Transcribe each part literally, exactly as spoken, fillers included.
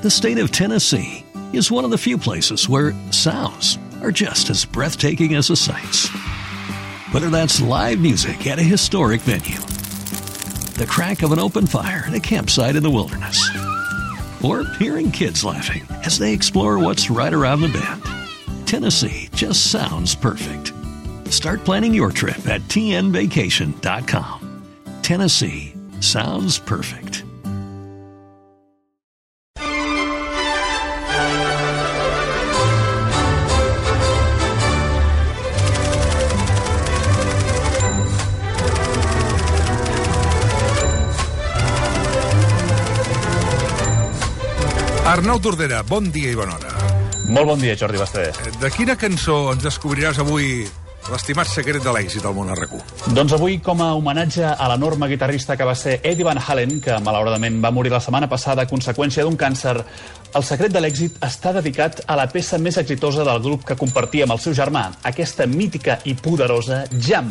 The state of Tennessee is one of the few places where sounds are just as breathtaking as the sights. Whether that's live music at a historic venue, the crack of an open fire at a campsite in the wilderness, or hearing kids laughing as they explore what's right around the bend, Tennessee just sounds perfect. Start planning your trip at T N vacation dot com. Tennessee sounds perfect. Arnau Tordera, bon dia i bona hora. Molt bon dia, Jordi Basté. De quina cançó ens descobriràs avui l'estimat secret de l'èxit del món R Q? Doncs avui, com a homenatge a l'enorme guitarrista que va ser Eddie Van Halen, que malauradament va morir la setmana passada a conseqüència d'un càncer, el secret de l'èxit està dedicat a la peça més exitosa del grup que compartia amb el seu germà, aquesta mítica i poderosa Jam.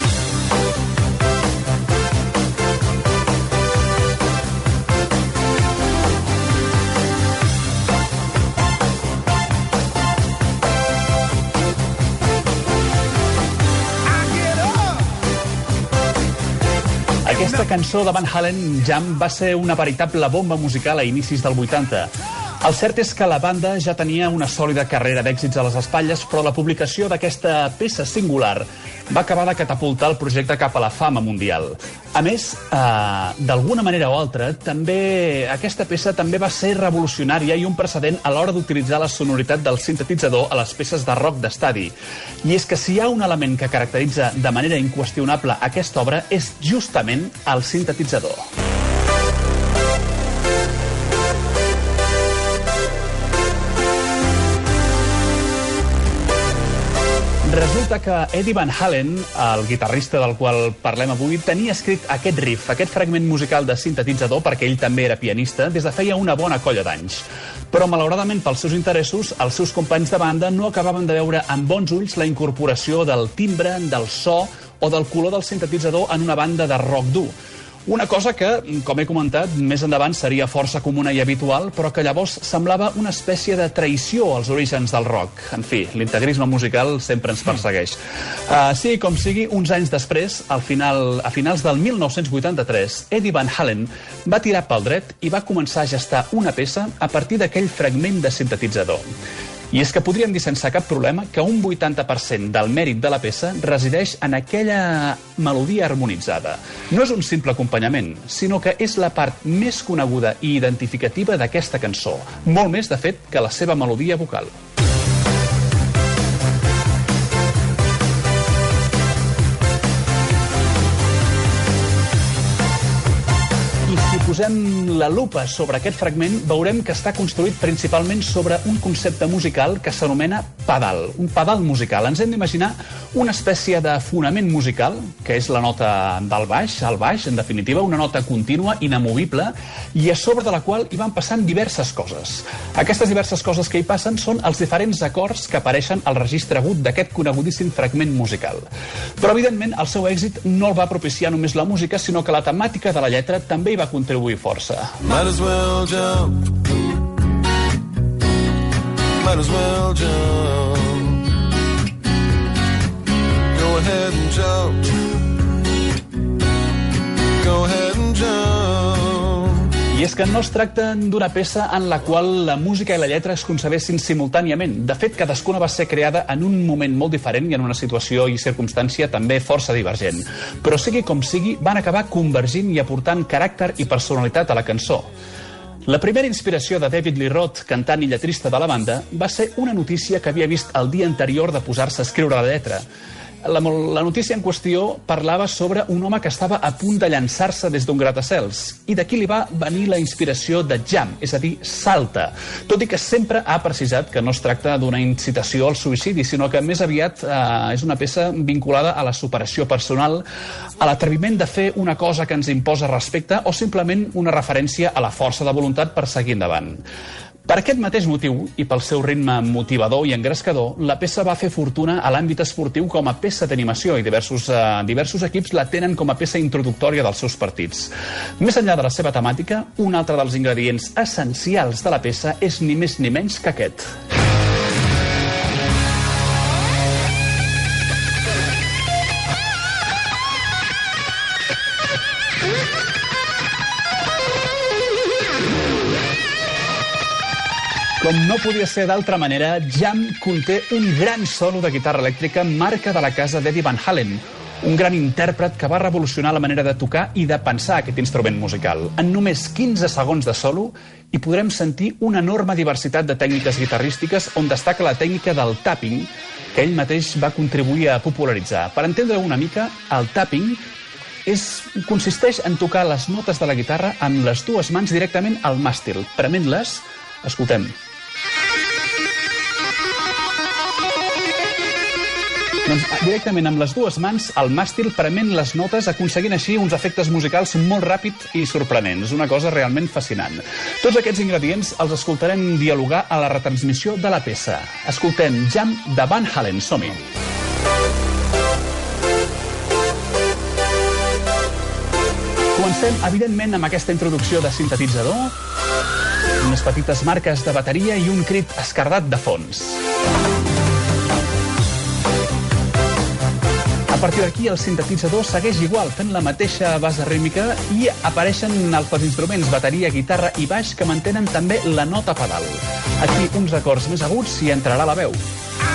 Aquesta cançó de Van Halen, Jam, va ser una veritable bomba musical a inicis del vuitanta. El cert és que la banda ja tenia una sòlida carrera d'èxits a les espatlles, però la publicació d'aquesta peça singular va acabar de catapultar el projecte cap a la fama mundial. A més, eh, d'alguna manera o altra, també aquesta peça també va ser revolucionària i un precedent a l'hora d'utilitzar la sonoritat del sintetitzador a les peces de rock d'estadi. I és que si hi ha un element que caracteritza de manera inqüestionable aquesta obra és justament el sintetitzador. Resulta que Eddie Van Halen, el guitarrista del qual parlem avui, tenia escrit aquest riff, aquest fragment musical de sintetitzador, perquè ell també era pianista, des de feia una bona colla d'anys. Però, malauradament, pels seus interessos, els seus companys de banda no acabaven de veure amb bons ulls la incorporació del timbre, del so o del color del sintetitzador en una banda de rock dur. Una cosa que, com he comentat, més endavant seria força comuna i habitual, però que llavors semblava una espècie de traïció als orígens del rock. En fi, l'integrisme musical sempre ens persegueix. Uh, sí, com sigui, uns anys després, al final, a finals del mil nou-cents vuitanta-tres, Eddie Van Halen va tirar pel dret i va començar a gestar una peça a partir d'aquell fragment de sintetitzador. I és que podríem dir sense cap problema que un vuitanta per cent del mèrit de la peça resideix en aquella melodia harmonitzada. No és un simple acompanyament, sinó que és la part més coneguda i identificativa d'aquesta cançó, molt més, de fet, que la seva melodia vocal. Si posem la lupa sobre aquest fragment, veurem que està construït principalment sobre un concepte musical que s'anomena pedal, un pedal musical. Ens hem d'imaginar una espècie de fonament musical, que és la nota del baix, el baix, en definitiva, una nota contínua, inamovible, i a sobre de la qual hi van passant diverses coses. Aquestes diverses coses que hi passen són els diferents acords que apareixen al registre agut d'aquest conegudíssim fragment musical. Però, evidentment, el seu èxit no el va propiciar només la música, sinó que la temàtica de la lletra també hi va contribuir força. Might as well jump. Might as well jump. Go ahead and jump. Go ahead and jump. I és que no es tracta d'una peça en la qual la música i la lletra es concebessin simultàniament. De fet, cadascuna va ser creada en un moment molt diferent i en una situació i circumstància també força divergent. Però sigui com sigui, van acabar convergint i aportant caràcter i personalitat a la cançó. La primera inspiració de David Lee Roth, cantant i lletrista de la banda, va ser una notícia que havia vist el dia anterior de posar-se a escriure la lletra. La, la notícia en qüestió parlava sobre un home que estava a punt de llançar-se des d'un gratacels, i d'aquí li va venir la inspiració de Jam, és a dir, salta, tot i que sempre ha precisat que no es tracta d'una incitació al suïcidi, sinó que més aviat eh, és una peça vinculada a la superació personal, a l'atreviment de fer una cosa que ens imposa respecte o simplement una referència a la força de voluntat per seguir endavant. Per aquest mateix motiu, i pel seu ritme motivador i engrescador, la peça va fer fortuna a l'àmbit esportiu com a peça d'animació i diversos, eh, diversos equips la tenen com a peça introductòria dels seus partits. Més enllà de la seva temàtica, un altre dels ingredients essencials de la peça és ni més ni menys que aquest. Com no podia ser d'altra manera, Jam conté un gran solo de guitarra elèctrica marca de la casa d'Eddie Van Halen, un gran intèrpret que va revolucionar la manera de tocar i de pensar aquest instrument musical. En només quinze segons de solo hi podrem sentir una enorme diversitat de tècniques guitarrístiques on destaca la tècnica del tapping, que ell mateix va contribuir a popularitzar. Per entendre una mica, el tapping és, consisteix en tocar les notes de la guitarra amb les dues mans directament al màstil, prement-les. Escoltem. Doncs directament amb les dues mans al màstil prement les notes, aconseguint així uns efectes musicals molt ràpids i sorprenents. Una cosa realment fascinant. Tots aquests ingredients els escoltarem dialogar a la retransmissió de la peça. Escoltem Jam de Van Halen. Som-hi. Comencem, evidentment, amb aquesta introducció de sintetitzador, unes petites marques de bateria i un crit escardat de fons. A partir d'aquí, el sintetitzador segueix igual, fent la mateixa base rítmica i apareixen altres instruments, bateria, guitarra i baix, que mantenen també la nota pedal. Aquí, uns acords més aguts i entrarà la veu.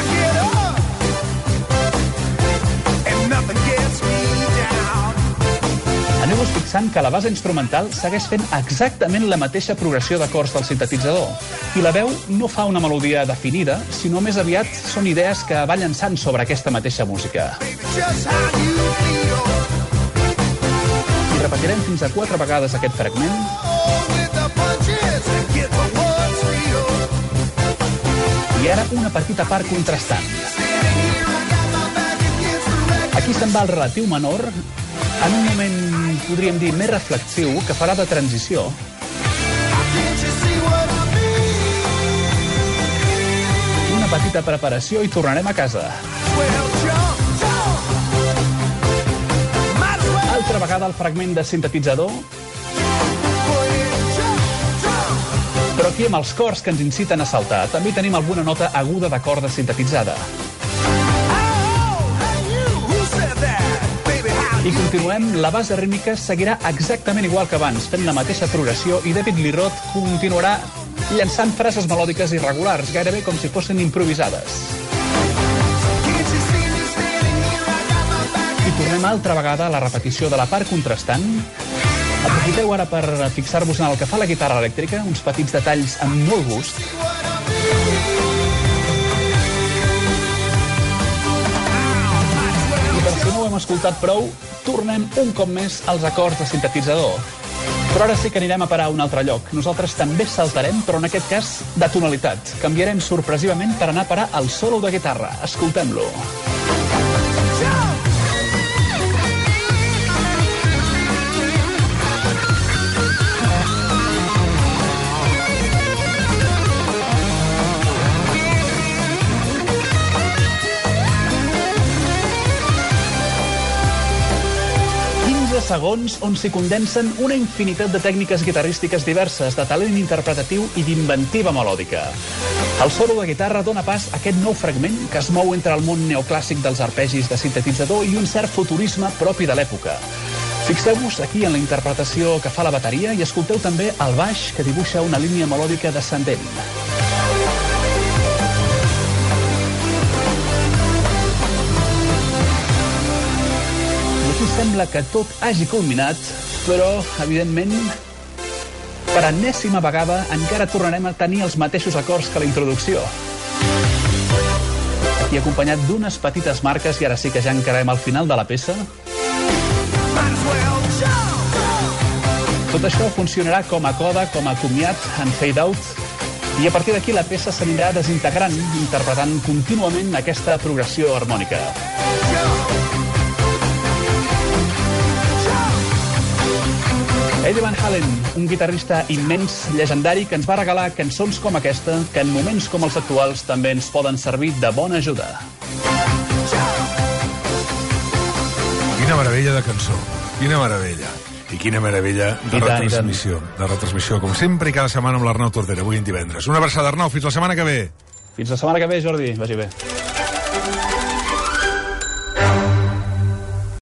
Aneu-vos fixant que la base instrumental segueix fent exactament la mateixa progressió d'acords del sintetitzador. I la veu no fa una melodia definida, sinó més aviat són idees que va llançant sobre aquesta mateixa música. I repetirem fins a quatre vegades aquest fragment. I ara una petita part contrastant. Aquí se'n va el relatiu menor, en un moment, podríem dir, més reflexiu, que farà de transició. Una petita preparació i tornarem a casa. Altra vegada el fragment de sintetitzador. Però aquí amb els cors que ens inciten a saltar, també tenim alguna nota aguda de corda sintetitzada. I continuem, la base rítmica seguirà exactament igual que abans, fent la mateixa progressió, i David Lee Roth continuarà llançant frases melòdiques irregulars, gairebé com si fossin improvisades. I tornem altra vegada a la repetició de la part contrastant. Aprofiteu ara per fixar-vos en el que fa la guitarra elèctrica, uns petits detalls amb molt gust. Si no ho hem escoltat prou, tornem un cop més als acords de sintetitzador. Però ara sí que anirem a parar a un altre lloc. Nosaltres també saltarem, però en aquest cas de tonalitat. Canviarem sorpresivament per anar a parar al solo de guitarra. Escoltem-lo. Segons on s'hi condensen una infinitat de tècniques guitarrístiques diverses, de talent interpretatiu i d'inventiva melòdica. El solo de guitarra dona pas a aquest nou fragment que es mou entre el món neoclàssic dels arpegis de sintetitzador i un cert futurisme propi de l'època. Fixeu-vos aquí en la interpretació que fa la bateria i escolteu també el baix, que dibuixa una línia melòdica descendent. Sembla que tot hagi culminat, però, evidentment, per enèsima vegada encara tornarem a tenir els mateixos acords que la introducció. I acompanyat d'unes petites marques, i ara sí que ja encarem al final de la peça. Tot això funcionarà com a coda, com a comiat, en fade-out, i a partir d'aquí la peça s'anirà desintegrant, interpretant contínuament aquesta progressió harmònica. Eddie Van Halen, un guitarrista immens, llegendari, que ens va regalar cançons com aquesta, que en moments com els actuals també ens poden servir de bona ajuda. Quina meravella de cançó, quina meravella. I quina meravella de I tant, retransmissió, de retransmissió, com sempre i cada setmana amb l'Arnau Tordera, avui en divendres. Una abraçada, Arnau, fins la setmana que ve. Fins la setmana que ve, Jordi, vagi bé.